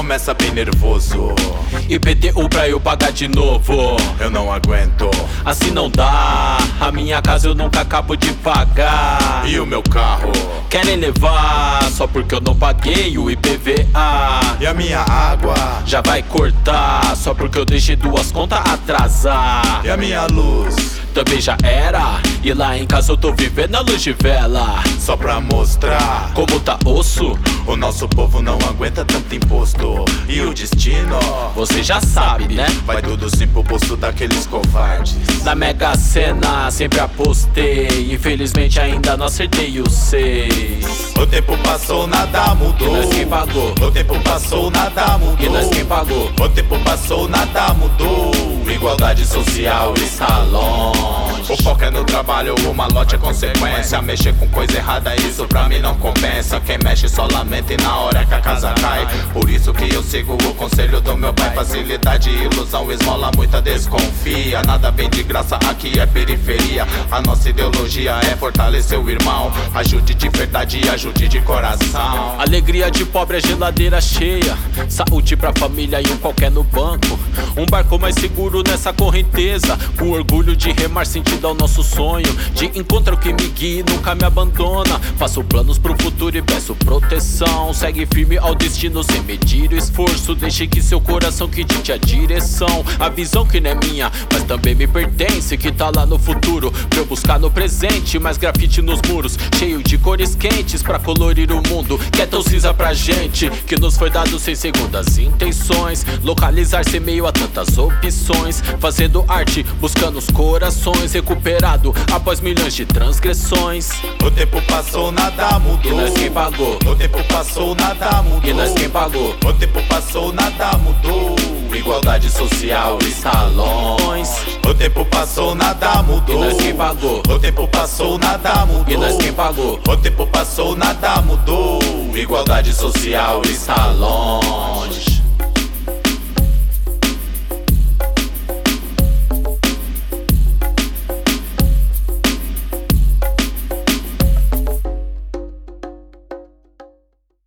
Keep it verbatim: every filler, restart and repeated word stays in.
começa bem nervoso. I P T U pra eu pagar de novo. Eu não aguento, assim não dá. A minha casa eu nunca acabo de pagar. E o meu carro? Querem levar só porque eu não paguei o I P V A. E a minha água? Já vai cortar só porque eu deixei duas contas atrasar. E a minha luz? Também já era. E lá em casa eu tô vivendo a luz de vela. Só pra mostrar como tá osso. O nosso povo não aguenta tanto imposto. E o destino? Você já sabe, né? Vai tudo sim pro bolso daqueles covardes. Na Mega Sena sempre apostei. Infelizmente ainda não acertei o seis. O tempo passou, nada mudou. E nós quem pagou? O tempo passou, nada mudou. E nós quem pagou? O tempo passou, nada mudou. Igualdade social está longe. O foco é no trabalho, o malote é consequência. Mexer com coisa errada, isso pra mim não compensa. Quem mexe só lamenta e na hora que a casa cai. Por isso que eu sigo o conselho do meu pai. Facilidade, ilusão, esmola, muita desconfia. Nada vem de graça, aqui é periferia. A nossa ideologia é fortalecer o irmão. Ajude de verdade e ajude de coração. Alegria de pobre é geladeira cheia. Saúde pra família e um qualquer no banco. Um barco mais seguro nessa correnteza. Com orgulho de remar sentido ao nosso sonho. De encontro que me guia e nunca me abandona. Faço planos pro futuro e peço proteção. Segue firme ao destino sem medir o esforço. Deixe que seu coração que dite a direção. A visão que não é minha, mas também me pertence. Que tá lá no futuro, pra eu buscar no presente. Mais grafite nos muros, cheio de cores quentes. Pra colorir o mundo, que é tão cinza pra gente. Que nos foi dado sem segundas intenções. Localizar-se em meio a tantas opções. Fazendo arte, buscando os corações. Recuperado após milhões de transgressões. O tempo passou, nada mudou. E nós quem pagou? O tempo passou, nada mudou. E nós quem pagou? O tempo passou, nada mudou. Igualdade social está longe. O tempo passou, nada mudou. E nós quem pagou? O tempo passou, nada mudou. E nós quem pagou? O tempo passou, nada mudou. Igualdade social está longe.